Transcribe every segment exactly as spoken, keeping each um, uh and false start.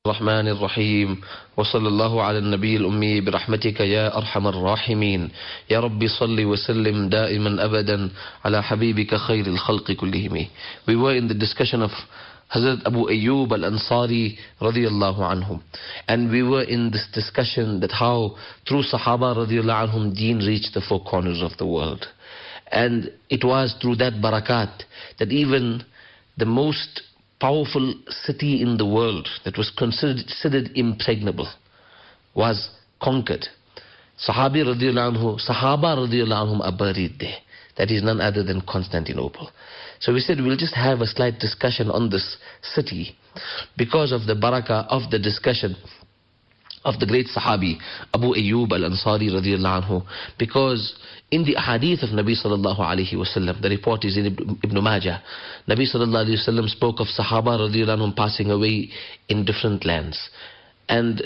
الرحمن الرحيم وصلى الله على النبي الأمي برحمتك يا أرحم الراحمين يا رب صل وسلم دائما أبدا على حبيبك خير الخلق كلهم. We were in the discussion of Hazrat Abu Ayyub al-Ansari radiyallahu anhum, and we were in this discussion that how through Sahaba radiyallahu anhum deen reached the four corners of the world, and it was through that barakat that even the most powerful city in the world that was considered, considered impregnable was conquered. Sahabi radiyallahu anhu, Sahaba radiyallahu anhum are buried there. That is none other than Constantinople. So we said we'll just have a slight discussion on this city because of the barakah of the discussion of the great Sahabi Abu Ayyub al-Ansari radiyallahu anhu, because in the hadith of Nabi sallallahu alayhi wasallam, the report is in Ibn Majah, Nabi sallallahu alayhi wasallam spoke of Sahaba radiyallahu anhum passing away in different lands. And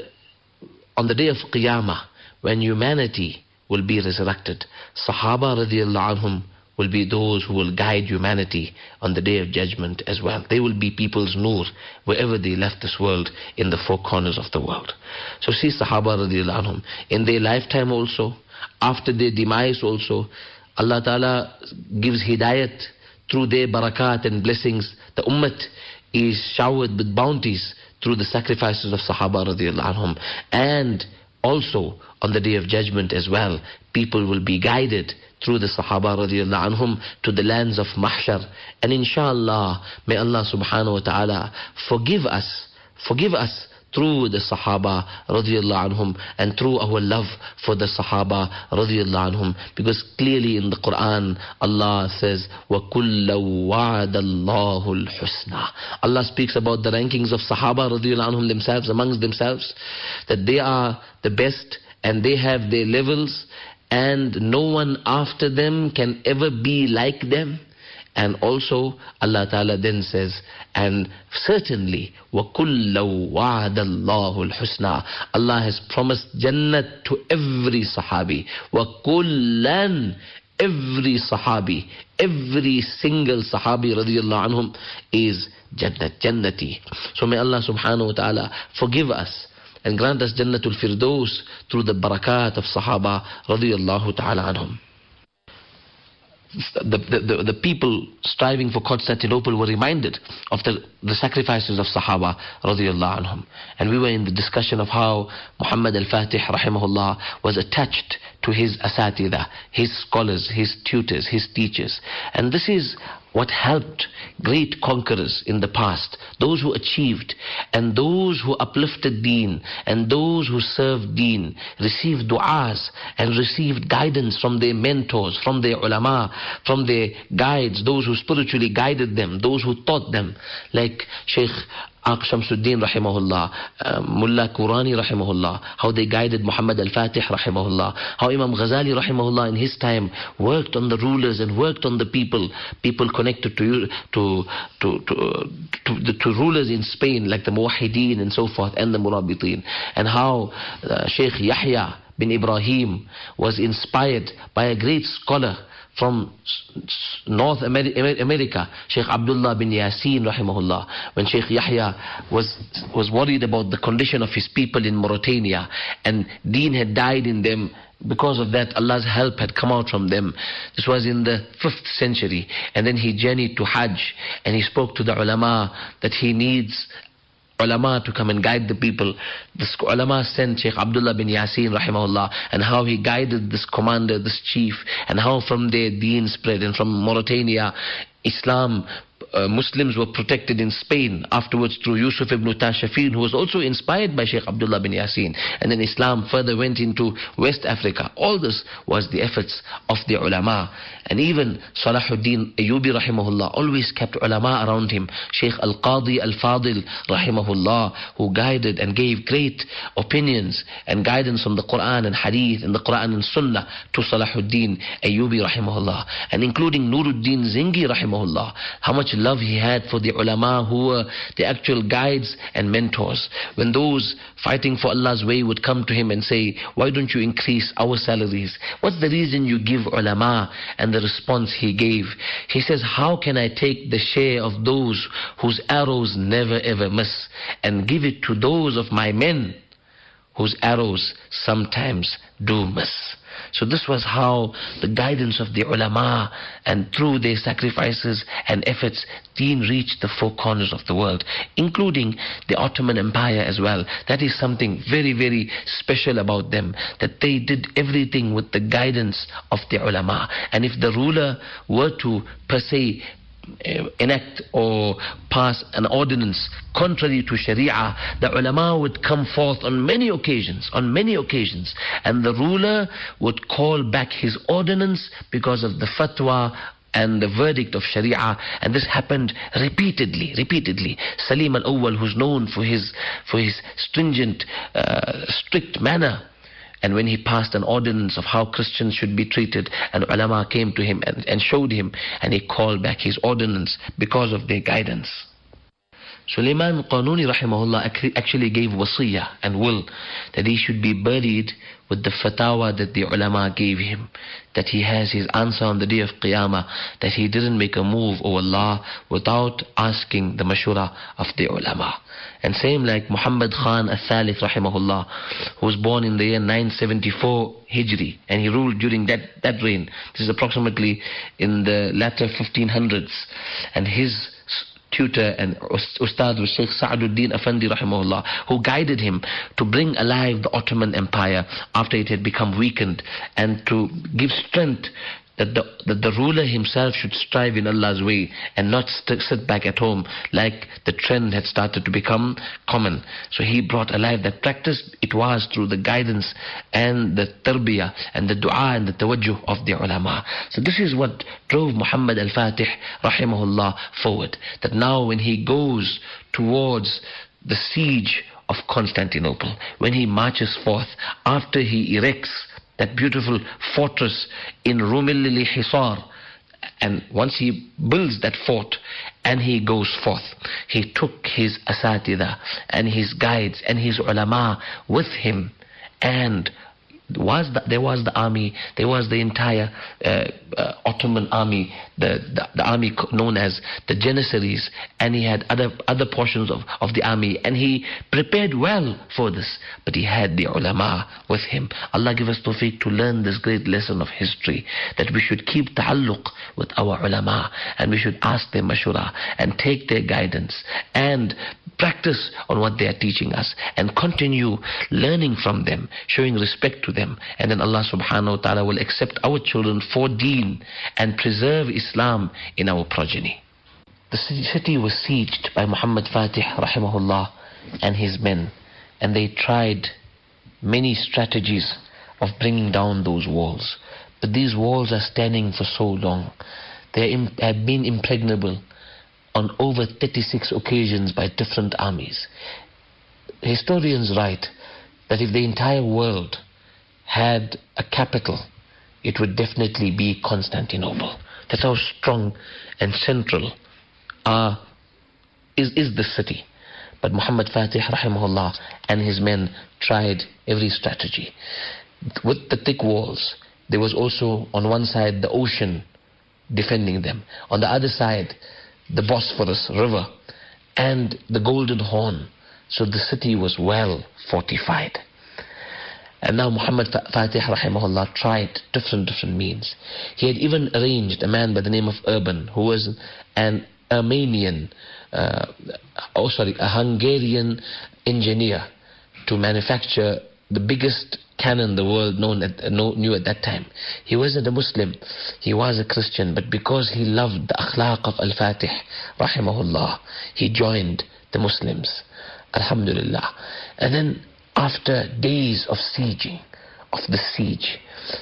on the day of Qiyamah, when humanity will be resurrected, Sahaba radiyallahu anhum will be those who will guide humanity on the day of judgment as well. They will be people's nur wherever they left this world in the four corners of the world. So see Sahaba radiyallahu anhum, in their lifetime also, after their demise also, Allah Ta'ala gives hidayat through their barakat and blessings. The ummah is showered with bounties through the sacrifices of Sahaba radiyallahu anhum. And also on the day of judgment as well, people will be guided through the Sahaba radiyallahu anhum to the lands of Mahshar. And inshallah, may Allah subhanahu wa ta'ala forgive us, forgive us through the Sahaba radiyallahu anhum and through our love for the Sahaba radiyallahu anhum. Because clearly in the Quran, Allah says, وَكُلَّ وَعَدَ اللَّهُ الْحُسْنَى. Allah speaks about the rankings of Sahaba radiyallahu anhum themselves, amongst themselves, that they are the best and they have their levels, and no one after them can ever be like them. And also Allah Ta'ala then says, and certainly وَكُلَّ وَعَدَ اللَّهُ الْحُسْنَى. Allah has promised Jannat to every Sahabi. وَكُلًّا, every Sahabi, every single Sahabi radiyallahu anhum is Jannat, Jannati. So may Allah subhanahu wa ta'ala forgive us and grant us Jannatul Firdaus through the barakat of Sahaba radiyallahu ta'ala anhum. The, the, the, the people striving for Constantinople were reminded of the, the sacrifices of Sahaba radiyallahu anhum. And we were in the discussion of how Muhammad al-Fatih rahimahullah was attached to his asatida, his scholars, his tutors, his teachers. And this is what helped great conquerors in the past, those who achieved and those who uplifted deen and those who served deen, received du'as and received guidance from their mentors, from their ulama, from their guides, those who spiritually guided them, those who taught them, like Shaykh Aq Shamsuddin rahimahullah, uh, Mullah Qurani rahimahullah, how they guided Muhammad al-Fatih rahimahullah, how Imam Ghazali rahimahullah in his time worked on the rulers and worked on the people, people connected to to to to, to, the, to rulers in Spain like the Muwahhideen and so forth, and the Murabitin, and how uh, Shaykh Yahya bin Ibrahim was inspired by a great scholar from North America, Shaykh Abdullah bin Yasin rahimahullah, when Shaykh Yahya was was worried about the condition of his people in Mauritania, and deen had died in them. Because of that, Allah's help had come out from them. This was in the fifth century, and then he journeyed to Hajj, and he spoke to the ulama that he needs ulama to come and guide the people. This ulama sent Shaykh Abdullah bin Yasin rahimahullah, and how he guided this commander, this chief, and how from there deen spread, and from Mauritania Islam, uh, Muslims were protected in Spain, afterwards through Yusuf ibn Tashafin, who was also inspired by Shaykh Abdullah bin Yasin, and then Islam further went into West Africa. All this was the efforts of the ulama. And even Salahuddin Ayyubi rahimahullah always kept ulama around him, Shaykh Al-Qadi Al-Fadil rahimahullah, who guided and gave great opinions and guidance on the Quran and Hadith and the Quran and Sunnah to Salahuddin Ayyubi rahimahullah, and including Nuruddin Zingi rahimahullah. How much love he had for the ulama who were the actual guides and mentors. When those fighting for Allah's way would come to him and say, why don't you increase our salaries? What's the reason you give ulama? And the response he gave, he says, how can I take the share of those whose arrows never ever miss and give it to those of my men whose arrows sometimes do miss? So this was how the guidance of the ulama, and through their sacrifices and efforts, deen reached the four corners of the world, including the Ottoman Empire as well. That is something very, very special about them, that they did everything with the guidance of the ulama. And if the ruler were to, per se, enact or pass an ordinance contrary to Sharia, the ulama would come forth on many occasions, on many occasions, and the ruler would call back his ordinance because of the fatwa and the verdict of Sharia. And this happened repeatedly, repeatedly. Salim al-Awwal, who's known for his for his stringent, uh, strict manner, and when he passed an ordinance of how Christians should be treated, and ulama came to him and, and showed him, and he called back his ordinance because of their guidance. Sulaiman Qanuni rahimahullah actually gave wasiyah and will that he should be buried with the fatwa that the ulama gave him, that he has his answer on the day of Qiyamah, that he didn't make a move, O Allah, without asking the mashura of the ulama. And same like Muhammad Khan al-Thalith rahimahullah, who was born in the year nine seventy-four Hijri, and he ruled during that, that reign. This is approximately in the latter fifteen hundreds. And his tutor and ustad was Sheikh Sa'aduddin Afandi rahimahullah, who guided him to bring alive the Ottoman Empire after it had become weakened, and to give strength that the, that the ruler himself should strive in Allah's way and not st sit back at home like the trend had started to become common. So he brought alive that practice. It was through the guidance and the tarbiyah and the dua and the tawajjuh of the ulama. So this is what drove Muhammad al-Fatih rahimahullah forward, that now when he goes towards the siege of Constantinople, when he marches forth, after he erects that beautiful fortress in Rumil Hisar, and once he builds that fort and he goes forth, he took his asatida and his guides and his ulama with him, and was the, there was the army, there was the entire uh, uh, Ottoman army, the, the, the army known as the Janissaries, and he had other other portions of, of the army, and he prepared well for this, but he had the ulama with him. Allah give us tawfiq to learn this great lesson of history, that we should keep ta'alluq with our ulama, and we should ask their mashura and take their guidance and practice on what they are teaching us, and continue learning from them, showing respect to them, and then Allah subhanahu wa ta'ala will accept our children for deen and preserve Islam in our progeny. The city was sieged by Muhammad Fatih rahimahullah and his men, and they tried many strategies of bringing down those walls, but these walls are standing for so long. They have been impregnable on over thirty-six occasions by different armies. Historians write that if the entire world had a capital, it would definitely be Constantinople. That's how strong and central uh, is, is the city. But Muhammad Fatih rahimahullah and his men tried every strategy. With the thick walls, there was also on one side the ocean defending them, on the other side the Bosphorus River and the Golden Horn. So the city was well fortified. And now Muhammad Fatih rahimahullah tried different different means. He had even arranged a man by the name of Urban, who was an Armenian, uh, oh sorry, a Hungarian engineer, to manufacture the biggest cannon the world known at, uh, knew at that time. He wasn't a Muslim, he was a Christian, but because he loved the akhlaq of Al-Fatih rahimahullah, he joined the Muslims. Alhamdulillah. And then after days of sieging, of the siege,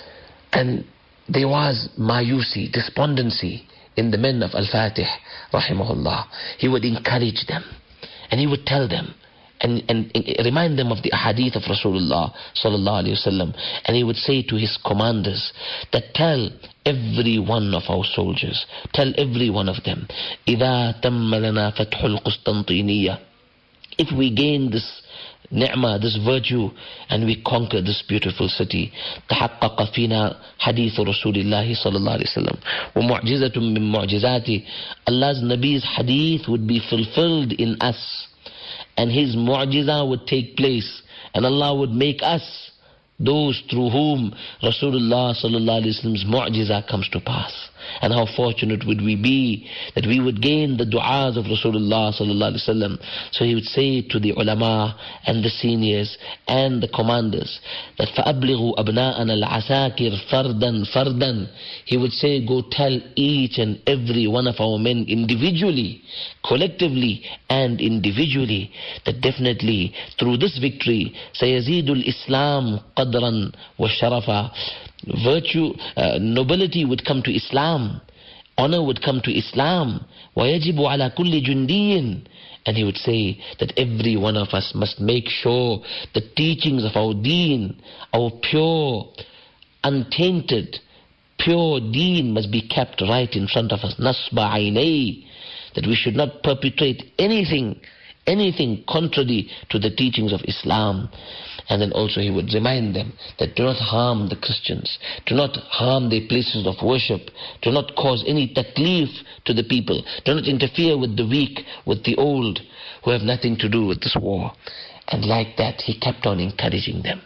and there was mayusi, despondency in the men of Al-Fatih rahimahullah, he would encourage them and he would tell them, and, and, and remind them of the ahadith of Rasulullah sallallahu alaihi wasallam. And he would say to his commanders that tell every one of our soldiers, tell every one of them, إِذَا تَمَّ لَنَا فَتْحُ الْقُسْطَنْطِينِيَّةِ, if we gain this ni'mah, this virtue, and we conquer this beautiful city, تحقق فينا حديث رسول الله صلى الله عليه وسلم ومعجزة من معجزاته, Allah's Nabi's hadith would be fulfilled in us, and his mu'jiza would take place, and Allah would make us those through whom Rasulullah sallallahu alaihi wasallam's mu'jiza comes to pass. And how fortunate would we be that we would gain the du'as of Rasulullah sallallahu alaihi wasallam. So he would say to the ulama and the seniors and the commanders that فَأَبْلِغُوا أَبْنَاءَنَا الْعَسَاكِرْ فَرْدًا فَرْدًا. He would say, go tell each and every one of our men individually, collectively and individually, that definitely through this victory سَيَزِيدُ الْإِسْلَامُ قَدْرًا وَشَرَفًا, virtue, uh, nobility would come to Islam, honor would come to Islam. وَيَجِبُ عَلَى كُلِّ جُنْدِيٍّ. And he would say that every one of us must make sure the teachings of our deen, our pure, untainted, pure deen must be kept right in front of us. نَصْبَ عَيْنَيْهِ, that we should not perpetrate anything, anything contrary to the teachings of Islam. And then also he would remind them that do not harm the Christians, do not harm their places of worship, do not cause any taklif to the people, do not interfere with the weak, with the old, who have nothing to do with this war. And like that he kept on encouraging them.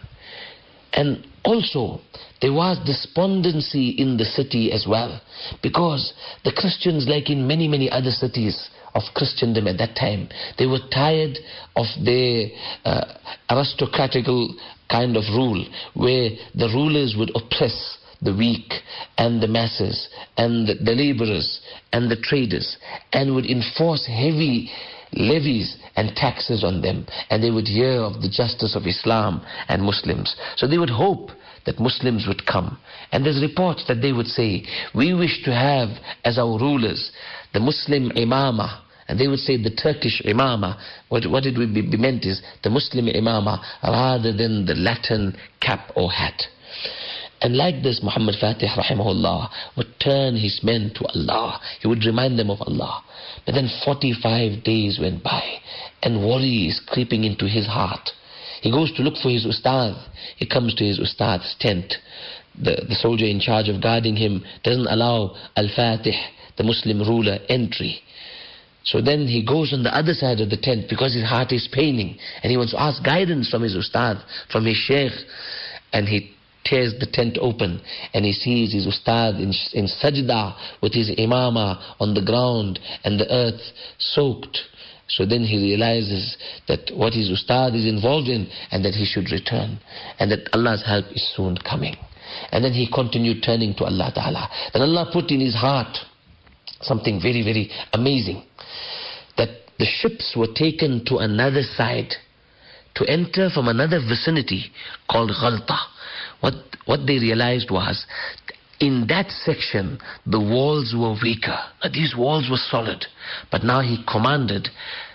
And also there was despondency in the city as well, because the Christians, like in many many other cities of Christendom at that time, they were tired of their uh, aristocratical kind of rule, where the rulers would oppress the weak and the masses and the, the laborers and the traders, and would enforce heavy levies and taxes on them, and they would hear of the justice of Islam and Muslims. So they would hope that Muslims would come. And there's reports that they would say, we wish to have as our rulers the Muslim imama. And they would say the Turkish imama. What, what it would be meant is the Muslim imama rather than the Latin cap or hat. And like this, Muhammad Fatih rahimahullah would turn his men to Allah. He would remind them of Allah. But then forty-five days went by, and worry is creeping into his heart. He goes to look for his ustad. He comes to his ustad's tent. The, the soldier in charge of guarding him doesn't allow Al-Fatih, the Muslim ruler, entry. So then he goes on the other side of the tent because his heart is paining, and he wants to ask guidance from his ustad, from his sheikh. And he tears the tent open, and he sees his ustad in, in sajda with his imama on the ground and the earth soaked. So then he realizes that what his ustad is involved in, and that he should return, and that Allah's help is soon coming. And then he continued turning to Allah Ta'ala. Then Allah put in his heart something very, very amazing, that the ships were taken to another side, to enter from another vicinity called Ghalta. What, what they realized was, in that section, the walls were weaker. Now, these walls were solid. But now he commanded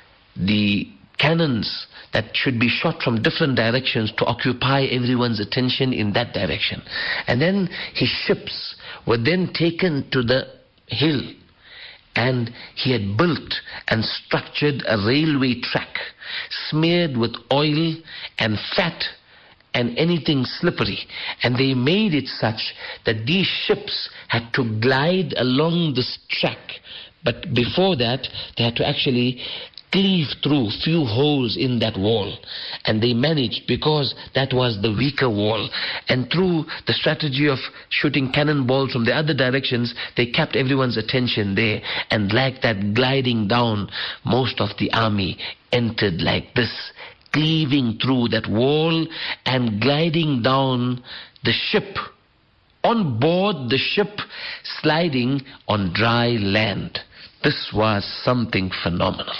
the cannons that should be shot from different directions to occupy everyone's attention in that direction. And then his ships were then taken to the hill, and he had built and structured a railway track smeared with oil and fat and anything slippery, and they made it such that these ships had to glide along this track. But before that, they had to actually cleave through few holes in that wall, and they managed, because that was the weaker wall, and through the strategy of shooting cannonballs from the other directions, they kept everyone's attention there. And like that, gliding down, most of the army entered like this, cleaving through that wall and gliding down the ship, on board the ship, sliding on dry land. This was something phenomenal.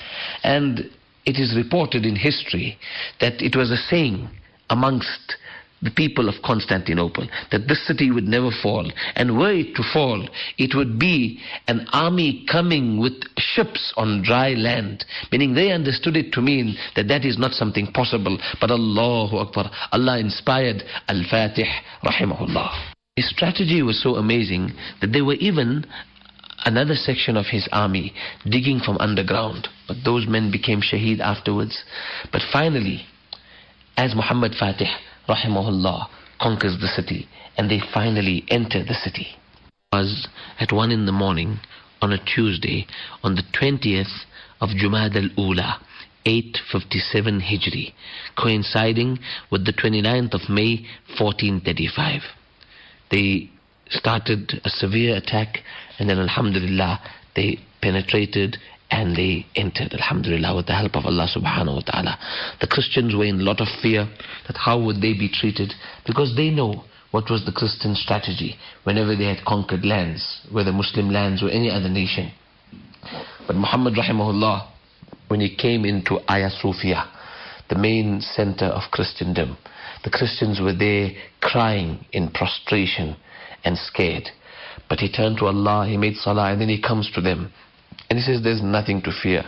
And it is reported in history that it was a saying amongst the people of Constantinople that this city would never fall. And were it to fall, it would be an army coming with ships on dry land. Meaning they understood it to mean that that is not something possible. But Allahu Akbar, Allah inspired Al-Fatih rahimahullah. His strategy was so amazing that there were even another section of his army digging from underground. But those men became shaheed afterwards. But finally, as Muhammad Fatih rahimahullah conquers the city, and they finally enter the city, it was at one in the morning on a Tuesday on the twentieth of Jumad al-Ula, eight fifty-seven Hijri, coinciding with the twenty-ninth of May fourteen thirty-five. They started a severe attack, and then alhamdulillah they penetrated and they entered, alhamdulillah, with the help of Allah subhanahu wa ta'ala. The Christians were in a lot of fear that how would they be treated, because they know what was the Christian strategy whenever they had conquered lands, whether Muslim lands or any other nation. But Muhammad rahimahullah, when he came into Hagia Sophia, the main center of Christendom, the Christians were there crying in prostration and scared. But he turned to Allah, he made salah, and then he comes to them and he says, there's nothing to fear.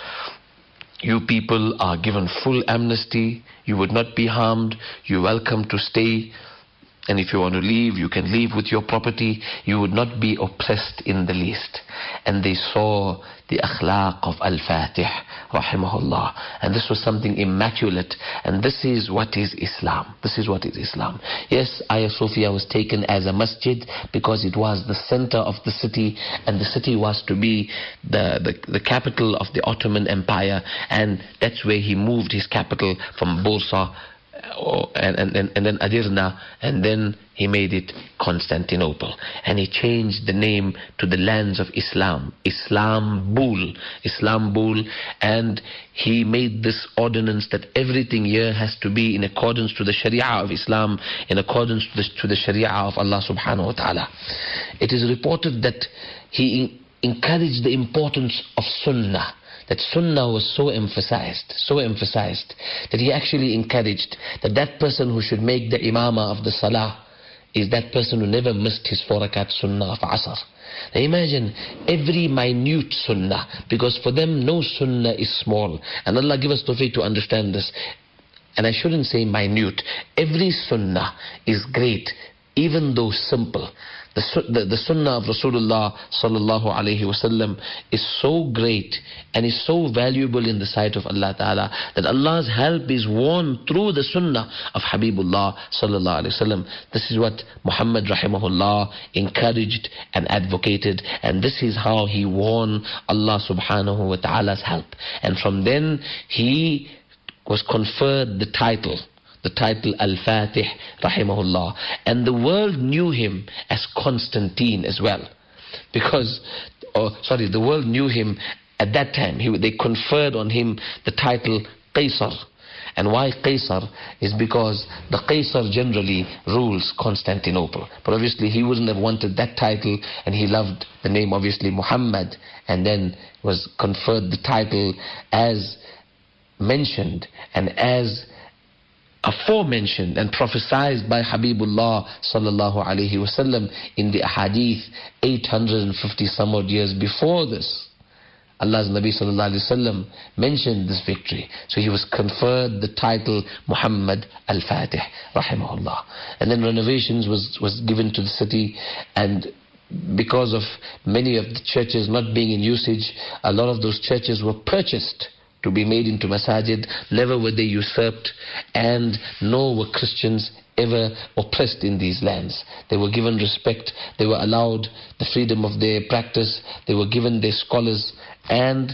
You people are given full amnesty. You would not be harmed. You're welcome to stay. And if you want to leave, you can leave with your property. You would not be oppressed in the least. And they saw the akhlaq of Al-Fatih rahimahullah. And this was something immaculate. And this is what is Islam. This is what is Islam. Yes, Hagia Sophia was taken as a masjid because it was the center of the city. And the city was to be the, the, the capital of the Ottoman Empire. And that's where he moved his capital from Bursa, Oh, and, and, and then Adirna, and then he made it Constantinople. And he changed the name to the lands of Islam, Islambul, Islambul, and he made this ordinance that everything here has to be in accordance to the Sharia of Islam, in accordance to the, to the Sharia of Allah subhanahu wa ta'ala. It is reported that he encouraged the importance of Sunnah. That Sunnah was so emphasized, so emphasized, that he actually encouraged that that person who should make the imamah of the salah is that person who never missed his four rakat Sunnah of Asr. Now imagine every minute Sunnah, because for them no Sunnah is small. And Allah give us tawfiq to understand this. And I shouldn't say minute. Every Sunnah is great, even though simple. The, the, the sunnah of Rasulullah sallallahu alayhi wasallam is so great and is so valuable in the sight of Allah Ta'ala that Allah's help is won through the sunnah of Habibullah sallallahu alayhi wasallam. This is what Muhammad rahimahullah encouraged and advocated, and this is how he won Allah subhanahu wa ta'ala's help. And from then he was conferred the title the title Al-Fatih rahimahullah, and the world knew him as Constantine as well, because oh, sorry the world knew him at that time. He, they conferred on him the title Qaisar. And why Qaisar is because the Qaisar generally rules Constantinople, but obviously he wouldn't have wanted that title, and he loved the name obviously Muhammad, and then was conferred the title as mentioned and as aforementioned and prophesied by Habibullah sallallahu alaihi wasallam in the ahadith eight hundred fifty some odd years before this. Allah's Nabi sallallahu alaihi wasallam mentioned this victory, so he was conferred the title Muhammad al-Fatih rahimahullah. And then renovations was was given to the city, and because of many of the churches not being in usage, a lot of those churches were purchased to be made into masajid. Never were they usurped, and nor were Christians ever oppressed in these lands. They were given respect, they were allowed the freedom of their practice, they were given their scholars, and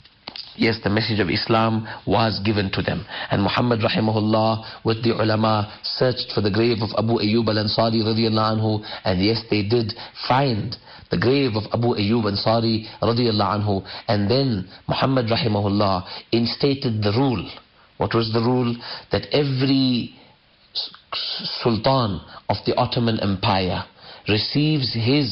yes, the message of Islam was given to them. And Muhammad rahimahullah with the ulama searched for the grave of Abu Ayyub al-Ansari radiyallahu anhu, and yes, they did find the grave of Abu Ayyub Ansari radiyallahu anhu. And then Muhammad rahimahullah instated the rule. What was the rule? That every sultan of the Ottoman Empire receives his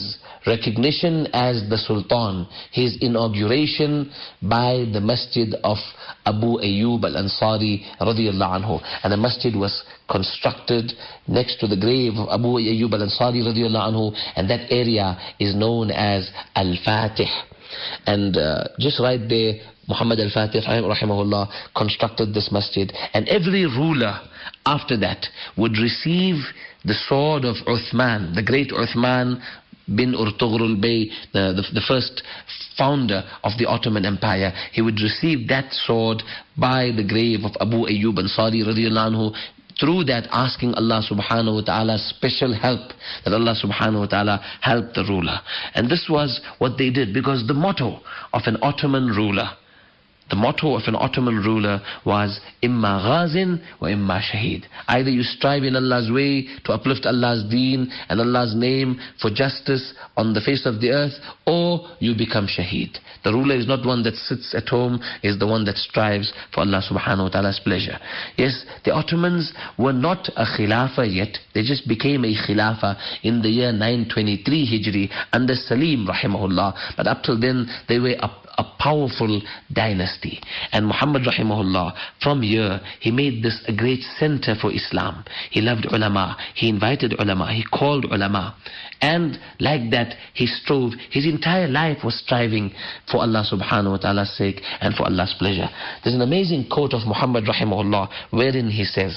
recognition as the Sultan, his inauguration by the masjid of Abu Ayyub al-Ansari radiyallahu anhu. And the masjid was constructed next to the grave of Abu Ayyub al-Ansari radiyallahu anhu, and that area is known as Al-Fatih. And uh, just right there, Muhammad al-Fatih rahimahullah constructed this masjid, and every ruler after that would receive the sword of Uthman, the great Uthman bin Urtughrul Bey, the, the, the first founder of the Ottoman Empire. He would receive that sword by the grave of Abu Ayyub Ansari radiyallahu anhu, through that asking Allah subhanahu wa ta'ala special help, that Allah subhanahu wa ta'ala help the ruler. And this was what they did, because the motto of an Ottoman ruler, the motto of an Ottoman ruler was imma ghazin wa imma shaheed. Either you strive in Allah's way to uplift Allah's deen and Allah's name for justice on the face of the earth, or you become shaheed. The ruler is not one that sits at home, is the one that strives for Allah subhanahu wa ta'ala's pleasure. Yes, the Ottomans were not a khilafah yet. They just became a khilafah in the year nine twenty-three Hijri under Salim rahimahullah. But up till then they were a a powerful dynasty. And Muhammad rahimahullah, from here, he made this a great center for Islam. He loved ulama, he invited ulama, he called ulama. And like that, he strove, his entire life was striving for Allah subhanahu wa ta'ala's sake and for Allah's pleasure. There's an amazing quote of Muhammad rahimahullah, wherein he says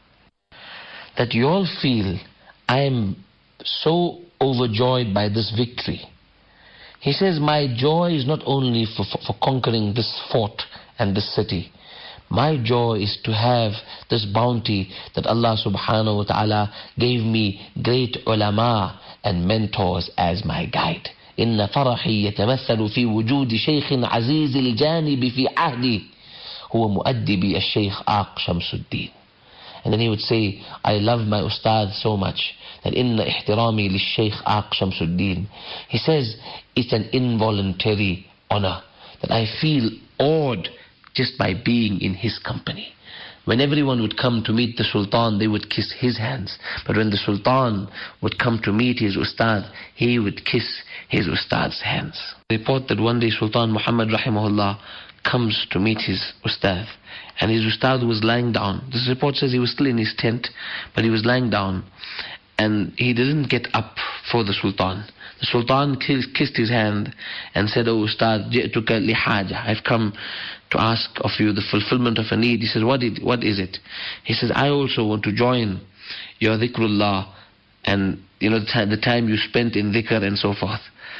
that you all feel I am so overjoyed by this victory. He says, my joy is not only for, for, for conquering this fort and this city. My joy is to have this bounty that Allah subhanahu wa ta'ala gave me great ulama and mentors as my guide. إن فرحي يتمثل في وجود شيخ عزيز الجانب في عهدي هو مؤدبي الشيخ آق شمس الدين. And then he would say, I love my ustad so much that inna ihtirami li Shaykh Aq Shamsuddin. He says, it's an involuntary honor that I feel awed just by being in his company. When everyone would come to meet the Sultan, they would kiss his hands. But when the Sultan would come to meet his ustad, he would kiss his ustad's hands. Report that one day Sultan Muhammad rahimahullah comes to meet his ustad, and his ustad was lying down. This report says he was still in his tent, but he was lying down, and he didn't get up for the Sultan. The Sultan kissed his hand and said, "Oh Ustad, ji'tuka li haja. I've come to ask of you the fulfillment of a need." He says, what, is, what is it? He says, I also want to join your dhikrullah, and you know the, the time you spent in dhikr and so forth.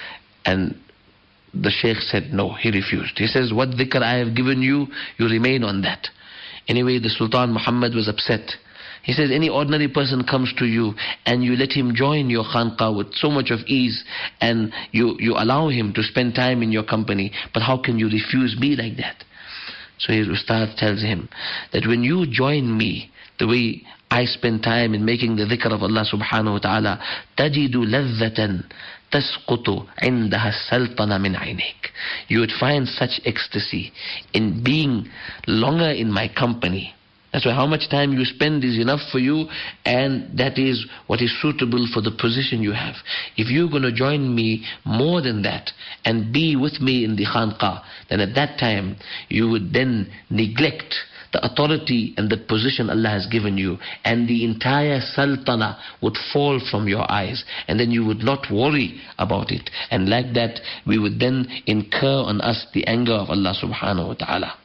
And the Shaykh said no, he refused. He says, what dhikr I have given you, you remain on that. Anyway, the Sultan Muhammad was upset. He says, any ordinary person comes to you and you let him join your khanqah with so much of ease, and you, you allow him to spend time in your company, but how can you refuse me like that? So his ustad tells him that when you join me the way I spend time in making the dhikr of Allah subhanahu wa ta'ala, tajidu ladhatan tasqutu indaha saltana min aynik. You would find such ecstasy in being longer in my company. That's why how much time you spend is enough for you, and that is what is suitable for the position you have. If you're going to join me more than that and be with me in the khanqah, then at that time you would then neglect the authority and the position Allah has given you, and the entire sultana would fall from your eyes, and then you would not worry about it. And like that, we would then incur on us the anger of Allah subhanahu wa ta'ala.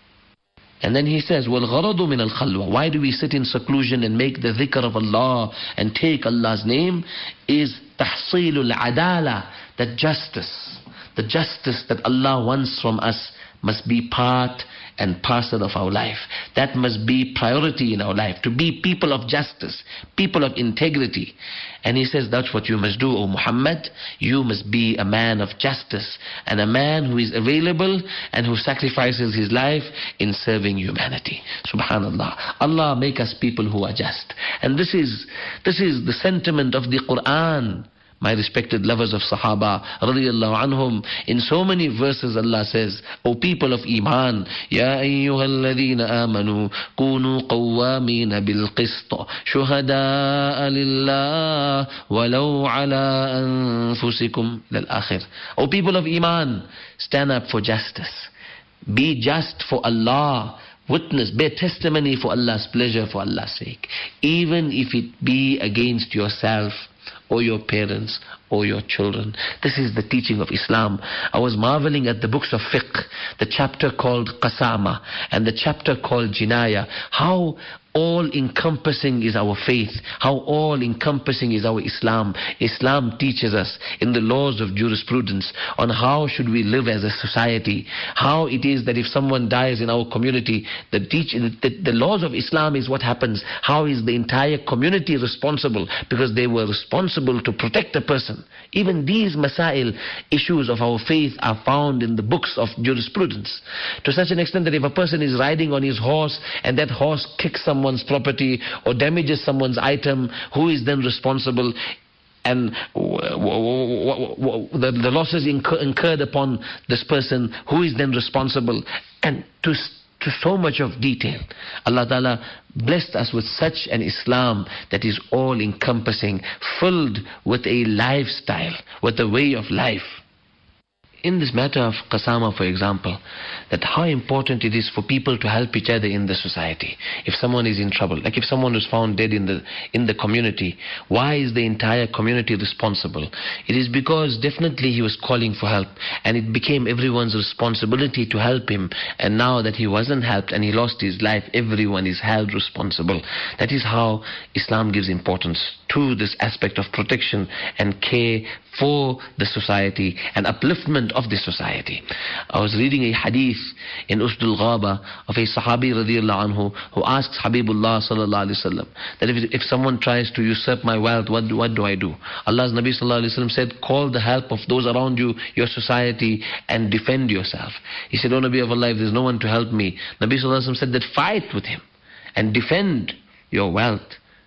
And then he says, وَالْغَرَضُ مِنَ الْخَلْوَةِ. Why do we sit in seclusion and make the dhikr of Allah and take Allah's name? Is تَحْصِيلُ الْعَدَالَةِ. That justice, the justice that Allah wants from us must be part and parcel of our life. That must be priority in our life, to be people of justice, people of integrity. And he says, that's what you must do, O Muhammad. You must be a man of justice, and a man who is available and who sacrifices his life in serving humanity. Subhanallah. Allah make us people who are just. And this is, this is the sentiment of the Quran. my respected lovers of Sahaba radiyallahu anhum, in so many verses Allah says, O people of Iman, Ya ayyuhalladhina amanu, kunu qawwamina bil qist, shuhada'a lillah, walau ala anfusikum, lil akhir. O people of Iman, stand up for justice. Be just for Allah. Witness, bear testimony for Allah's pleasure, for Allah's sake. Even if it be against yourself or your parents or your children. This is the teaching of Islam. I was marveling at the books of fiqh, the chapter called Qasama and the chapter called Jinaya. How all-encompassing is our faith, how all-encompassing is our Islam. Islam teaches us in the laws of jurisprudence on how should we live as a society, how it is that if someone dies in our community, the, teach, the, the laws of Islam is what happens. How is the entire community responsible, because they were responsible to protect a person. Even these masail, issues of our faith, are found in the books of jurisprudence, to such an extent that if a person is riding on his horse and that horse kicks someone someone's property or damages someone's item, who is then responsible? And the, the losses incur, incurred upon this person, who is then responsible? And to, to so much of detail. Allah Ta'ala blessed us with such an Islam that is all encompassing, filled with a lifestyle, with a way of life. In this matter of Qasama, for example, that how important it is for people to help each other in the society. If someone is in trouble, like if someone was found dead in the in the community, why is the entire community responsible? It is because definitely he was calling for help, and it became everyone's responsibility to help him. And now that he wasn't helped and he lost his life, everyone is held responsible. That is how Islam gives importance to this aspect of protection and care for the society and upliftment of the society. I was reading a hadith in Usdul Ghaba of a Sahabi radiallahu anhu who asks Habibullah sallallahu alaihi wasallam that if, if someone tries to usurp my wealth, what do, what do I do? Allah's Nabi sallallahu alaihi wasallam said, call the help of those around you, your society, and defend yourself. He said, O Nabi of Allah, if there's no one to help me, Nabi sallallahu alaihi wasallam said that fight with him and defend your wealth.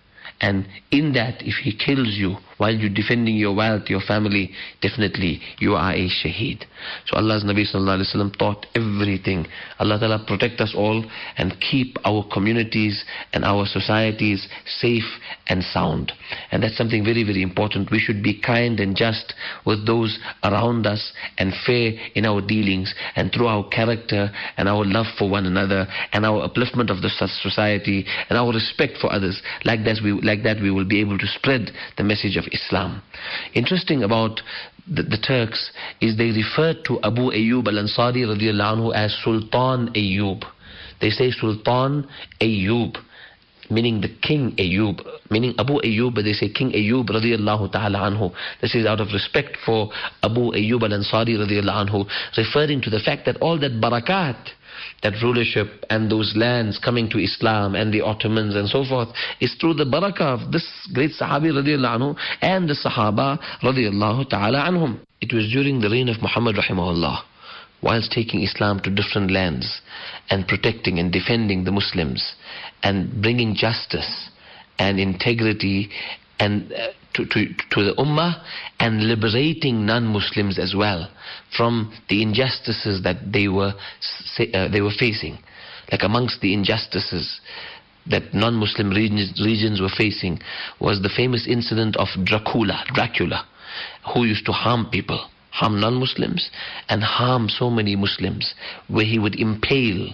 And in that, if he kills you while you're defending your wealth, your family, definitely you are a shaheed. So Allah's Nabi sallallahu alaihi wasallam taught everything. Allah Ta'ala protect us all and keep our communities and our societies safe and sound. And that's something very, very important. We should be kind and just with those around us and fair in our dealings, and through our character and our love for one another and our upliftment of the society and our respect for others. Like that we, like that we will be able to spread the message of Islam. Interesting about the, the Turks is they refer to Abu Ayyub al-Ansari radiallahu anhu as Sultan Ayyub. They say Sultan Ayyub, meaning the King Ayyub, meaning Abu Ayyub, but they say King Ayyub radiallahu ta'ala anhu. This is out of respect for Abu Ayyub al-Ansari radiallahu anhu, referring to the fact that all that barakat, that rulership and those lands coming to Islam and the Ottomans and so forth, is through the barakah of this great Sahabi radiallahu anhu and the Sahaba radiallahu ta'ala anhum. It was during the reign of Muhammad rahimahullah, whilst taking Islam to different lands and protecting and defending the Muslims and bringing justice and integrity and uh, to, to, to the Ummah, and liberating non-Muslims as well from the injustices that they were uh, they were facing. Like amongst the injustices that non-Muslim regions, regions were facing was the famous incident of Dracula, Dracula, who used to harm people, harm non-Muslims and harm so many Muslims, where he would impale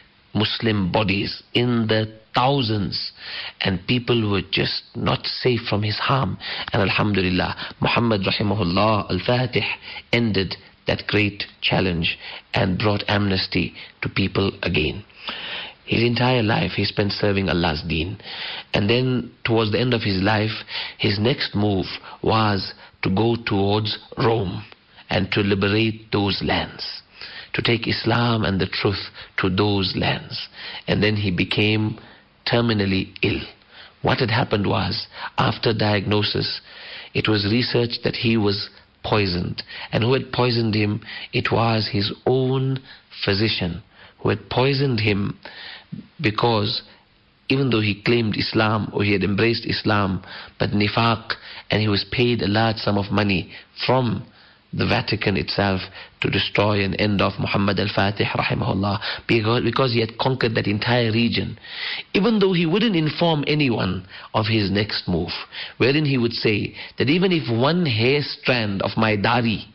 Muslim bodies in the thousands, and people were just not safe from his harm. And alhamdulillah, Muhammad rahimahullah al-Fatih ended that great challenge and brought amnesty to people again. His entire life he spent serving Allah's deen. And then towards the end of his life, his next move was to go towards Rome and to liberate those lands, to take Islam and the truth to those lands. And then he became terminally ill. What had happened was, after diagnosis, it was researched that he was poisoned. And who had poisoned him? It was his own physician who had poisoned him, because even though he claimed Islam or he had embraced Islam, but nifaq, and he was paid a large sum of money from the Vatican itself to destroy and end off Muhammad al-Fatih rahimahullah, because, because he had conquered that entire region. Even though he wouldn't inform anyone of his next move, wherein he would say that even if one hair strand of my dari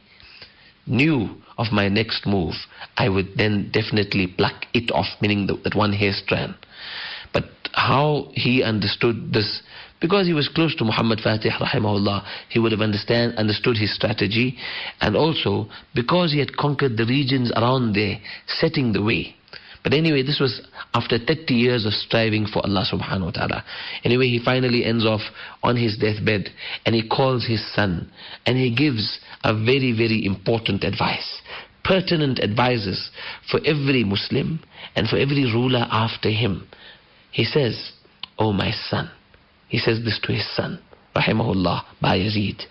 knew of my next move, I would then definitely pluck it off, meaning the, that one hair strand. But how he understood this, because he was close to Muhammad Fatih rahimahullah, he would have understand, understood his strategy, and also because he had conquered the regions around there, setting the way. But anyway, this was after thirty years of striving for Allah subhanahu wa ta'ala. Anyway, he finally ends off on his deathbed, and he calls his son, and he gives a very, very important advice, pertinent advices for every Muslim and for every ruler after him. He says, "Oh my son," he says this to his son, rahimahullah, Bayezid,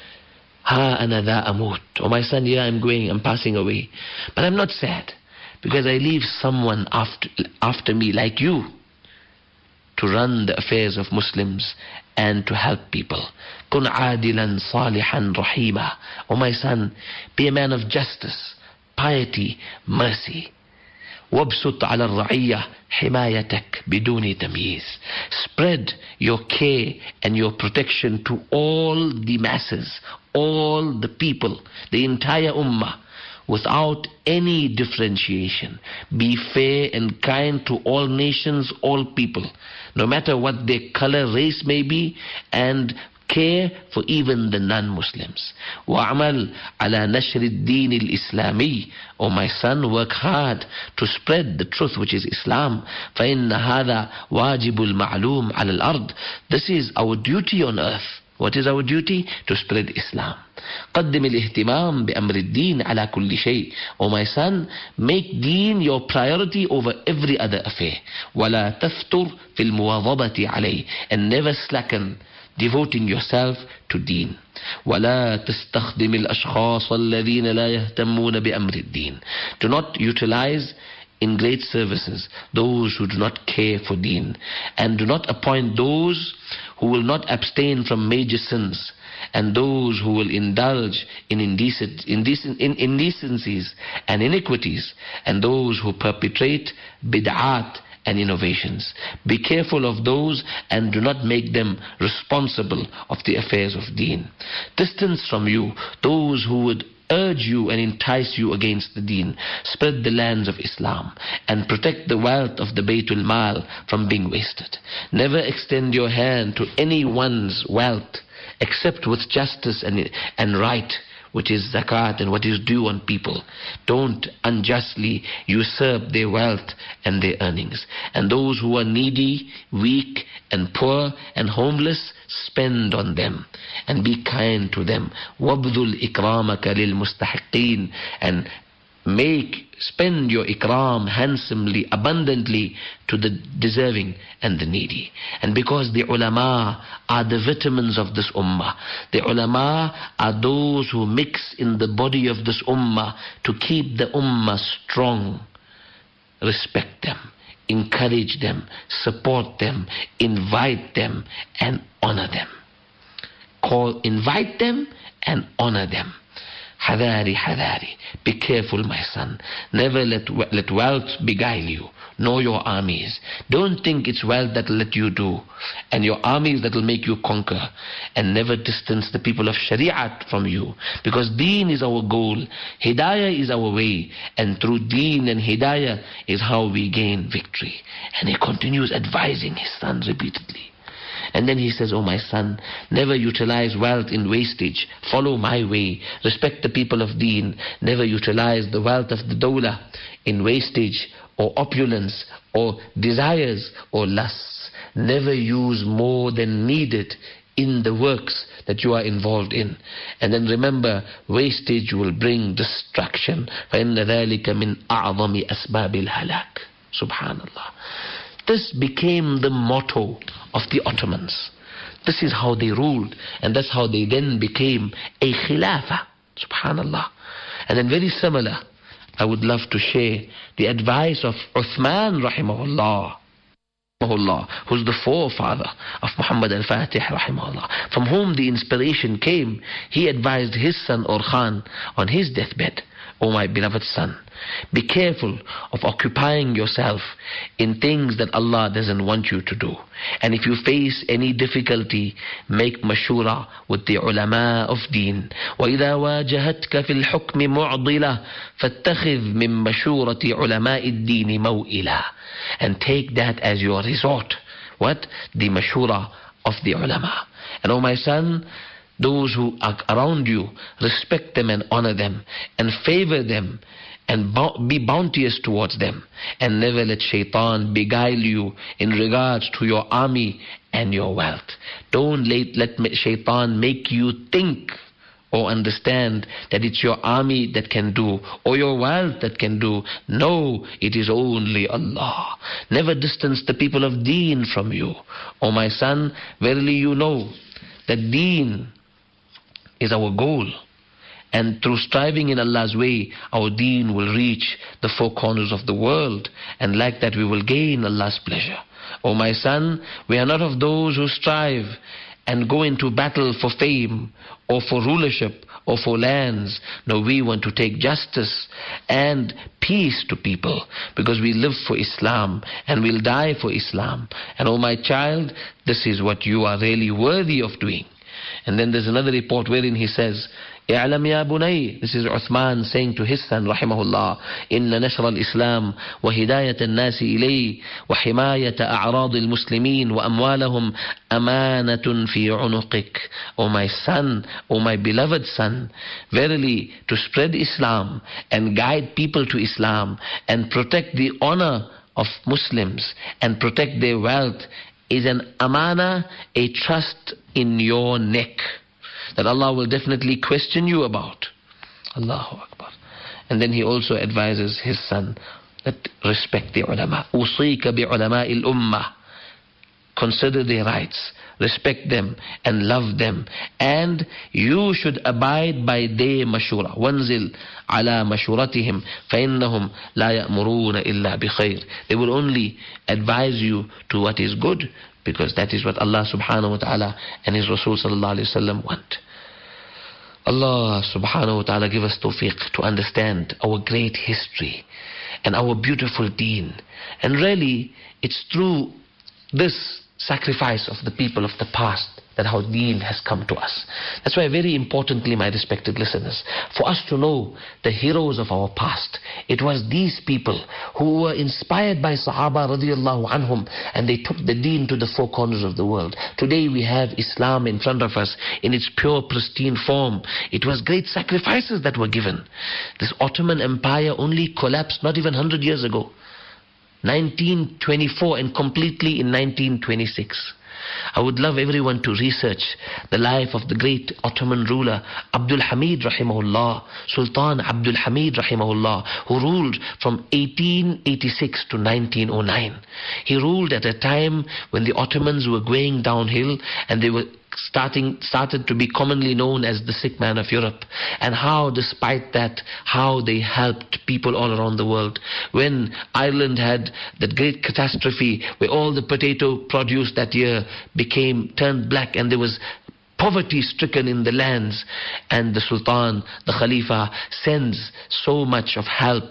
"Ha ana dha amut." Oh my son, yeah, I'm going, I'm passing away. But I'm not sad, because I leave someone after, after me like you to run the affairs of Muslims and to help people. Kun adilan salihan rahima. Oh my son, be a man of justice, piety, mercy. وَابْسُطْ عَلَى الرَّعِيَّةِ حِمَايَتَكْ بِدُونِ تَمْيِيزٍ. Spread your care and your protection to all the masses, all the people, the entire ummah, without any differentiation. Be fair and kind to all nations, all people, no matter what their color, race may be, and care for even the non-Muslims. وَعَمَلْ عَلَى نَشْرِ الدِّينِ الْإِسْلَامِي. Oh my son, work hard to spread the truth which is Islam. فَإِنَّ هَذَا وَاجِبُ الْمَعْلُومِ عَلَى الْأَرْضِ. This is our duty on earth. What is our duty? To spread Islam. قَدِّمِ الْإِهْتِمَامِ بِأَمْرِ الدِّينِ عَلَى كُلِّ شَيْءٍ. Oh my son, make deen your priority over every other affair. وَلَا تَفْتُرْ فِي الْمُوَاظَبَةِ عَلَيْهِ. And never slacken, devoting yourself to deen. وَلَا تَسْتَخْدِمِ الْأَشْخَاصَ الَّذِينَ لَا يَهْتَمُّونَ بِأَمْرِ الدِّينِ. Do not utilize in great services those who do not care for deen, and do not appoint those who will not abstain from major sins, and those who will indulge in indecent, indecent, in indecencies and iniquities, and those who perpetrate bid'at and innovations. Be careful of those and do not make them responsible of the affairs of deen. Distance from you those who would urge you and entice you against the deen. Spread the lands of Islam and protect the wealth of the Baytul Mal from being wasted. Never extend your hand to anyone's wealth except with justice and, and right, which is zakat and what is due on people. Don't unjustly usurp their wealth and their earnings. And those who are needy, weak and poor and homeless, spend on them and be kind to them. وَابْذُلْ إِكْرَامَكَ لِلْمُسْتَحِقِّينَ. And make, spend your ikram handsomely, abundantly to the deserving and the needy. And because the ulama are the vitamins of this ummah, the ulama are those who mix in the body of this ummah to keep the ummah strong. Respect them, encourage them, support them, invite them and honor them. Call, invite them and honor them. Hadari, hadari. Be careful, my son. Never let, let wealth beguile you, nor your armies. Don't think it's wealth that will let you do, and your armies that will make you conquer. And never distance the people of Shari'at from you, because deen is our goal, hidayah is our way, and through deen and hidayah is how we gain victory. And he continues advising his sons repeatedly. And then he says, oh my son, never utilize wealth in wastage. Follow my way. Respect the people of deen. Never utilize the wealth of the dawlah in wastage or opulence or desires or lusts. Never use more than needed in the works that you are involved in. And then remember, wastage will bring destruction. فَإِنَّ ذَلِكَ مِنْ أَعْظَمِ أَسْبَابِ الْهَلَاكِ. Subhanallah. This became the motto of the Ottomans. This is how they ruled, and that's how they then became a khilafah. Subhanallah. And then very similar, I would love to share the advice of Uthman rahimahullah. who's the forefather of Muhammad al-Fatih rahimahullah, from whom the inspiration came, he advised his son Orkhan on his deathbed, "O my beloved son, be careful of occupying yourself in things that Allah doesn't want you to do. And if you face any difficulty, make mashura with the ulama of deen. وَإِذَا وَاجَهَتْكَ فِي الْحُكْمِ مُعْضِلَةً فَاتَّخِذْ مِن مَشُورَةِ عُلَمَاءِ الدِّينِ مَوْئِلًا." And take that as your resort. What? The mashura of the ulama. And O my son, those who are around you, respect them and honor them, and favor them, and be bounteous towards them, and never let shaitan beguile you in regards to your army and your wealth. Don't let, let shaitan make you think or understand that it's your army that can do, or your wealth that can do. No, it is only Allah. Never distance the people of deen from you. O my son, verily you know that deen is our goal. And through striving in Allah's way, our deen will reach the four corners of the world. And like that we will gain Allah's pleasure. O my son, we are not of those who strive and go into battle for fame or for rulership or for lands. No, we want to take justice and peace to people, because we live for Islam and we'll die for Islam. And O my child, this is what you are really worthy of doing. And then there's another report wherein he says, "اعلم يا بني," this is Uthman saying to his son rahimahullah, "إن نشر الإسلام وهداية الناس إليه وحماية أعراض المسلمين وأموالهم أمانة في عنقك." O my son, O my beloved son, verily to spread Islam and guide people to Islam and protect the honor of Muslims and protect their wealth is an amana, a trust in your neck that Allah will definitely question you about. Allahu Akbar. And then he also advises his son that respect the ulama. أُوصِيكَ بِعُلَمَاءِ الْأُمَّةِ. Consider their rights, respect them and love them, and you should abide by their mashura. وَانْزِلْ عَلَى مَشُورَتِهِمْ فَإِنَّهُمْ لَا يَأْمُرُونَ إِلَّا بِخَيْرٍ. They will only advise you to what is good, because that is what Allah subhanahu wa ta'ala and His Rasul sallallahu alayhi wa sallam want. Allah subhanahu wa ta'ala give us tawfiq to understand our great history and our beautiful deen. And really, it's through this sacrifice of the people of the past that our deen has come to us. That's why very importantly, my respected listeners, for us to know the heroes of our past, it was these people who were inspired by Sahaba radiallahu anhum, and they took the deen to the four corners of the world. Today we have Islam in front of us in its pure pristine form. It was great sacrifices that were given. This Ottoman Empire only collapsed not even one hundred years ago, nineteen twenty-four, and completely in nineteen twenty-six. I would love everyone to research the life of the great Ottoman ruler Abdul Hamid rahimahullah, Sultan Abdul Hamid rahimahullah, who ruled from eighteen eighty-six to nineteen oh nine. He ruled at a time when the Ottomans were going downhill and they were starting started to be commonly known as the sick man of Europe, and how despite that, how they helped people all around the world. When Ireland had that great catastrophe where all the potato produce that year became turned black and there was poverty stricken in the lands, and the Sultan, the Khalifa, sends so much of help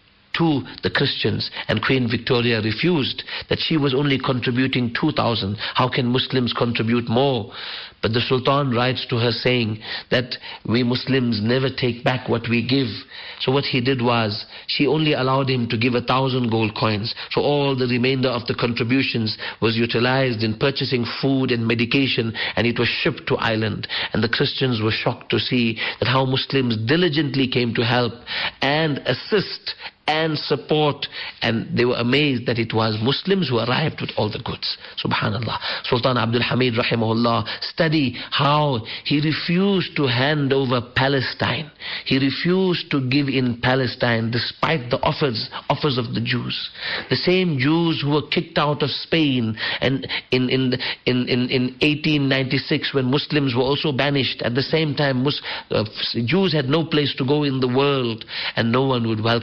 to the Christians, and Queen Victoria refused, that she was only contributing two thousand. How can Muslims contribute more? But the Sultan writes to her saying that we Muslims never take back what we give. So what he did was, she only allowed him to give a thousand gold coins. So all the remainder of the contributions was utilized in purchasing food and medication, and it was shipped to Ireland. And the Christians were shocked to see that how Muslims diligently came to help and assist and support, and they were amazed that it was Muslims who arrived with all the goods. Subhanallah. Sultan Abdul Hamid rahimahullah, study how he refused to hand over Palestine. He refused to give in Palestine despite the offers offers of the Jews. The same Jews who were kicked out of Spain and in in in in, in eighteen ninety-six, when Muslims were also banished. At the same time, Mus- uh, Jews had no place to go in the world, and no one would welcome them.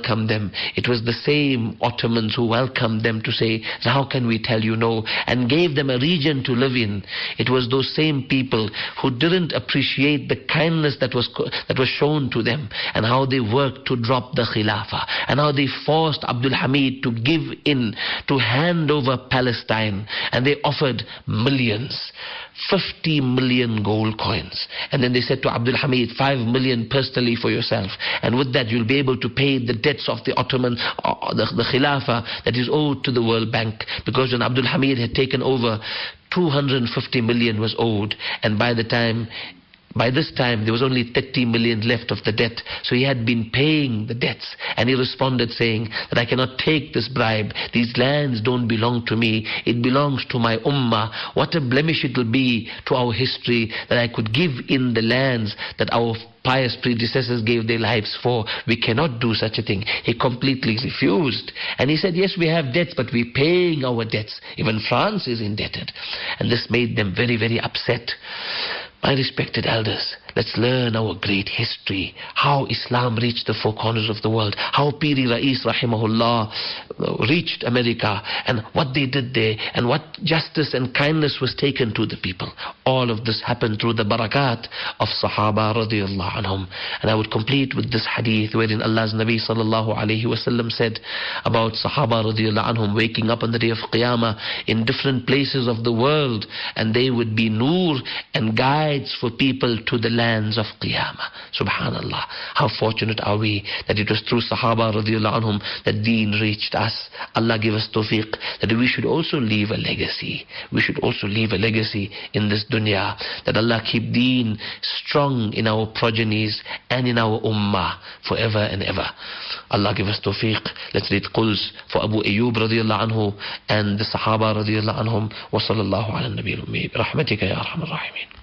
them. It was the same Ottomans who welcomed them to say, how can we tell you no, and gave them a region to live in. It was those same people who didn't appreciate the kindness that was that was shown to them, and how they worked to drop the Khilafah, and how they forced Abdul Hamid to give in, to hand over Palestine, and they offered millions, fifty million gold coins, and then they said to Abdul Hamid, five million personally for yourself, and with that you'll be able to pay the debts of the Ottoman, uh, the, the Khilafah that is owed to the World Bank, because when Abdul Hamid had taken over, two hundred fifty million was owed, and by the time By this time, there was only thirty million left of the debt. So he had been paying the debts. And he responded saying that I cannot take this bribe. These lands don't belong to me. It belongs to my ummah. What a blemish it will be to our history that I could give in the lands that our pious predecessors gave their lives for. We cannot do such a thing. He completely refused. And he said, yes, we have debts, but we're paying our debts. Even France is indebted. And this made them very, very upset. My respected elders, let's learn our great history, how Islam reached the four corners of the world, how Piri Rais Rahimahullah reached America, and what they did there, and what justice and kindness was taken to the people. All of this happened through the barakat of Sahaba radiallahu anhum. And I would complete with this hadith wherein Allah's Nabi sallallahu alayhi wasallam said about Sahaba radiallahu anhum waking up on the day of Qiyamah in different places of the world, and they would be nur and guide for people to the lands of Qiyamah. Subhanallah. How fortunate are we that it was through Sahaba radiallahu anhum that deen reached us. Allah give us tawfiq that we should also leave a legacy. We should also leave a legacy in this dunya. That Allah keep deen strong in our progenies and in our ummah forever and ever. Allah give us tawfiq. Let's read Quls for Abu Ayyub radiallahu anhu and the Sahaba radiallahu anhum. Wa sallallahu ala nabi al-ummi. Rahmatika ya arhamar rahimin.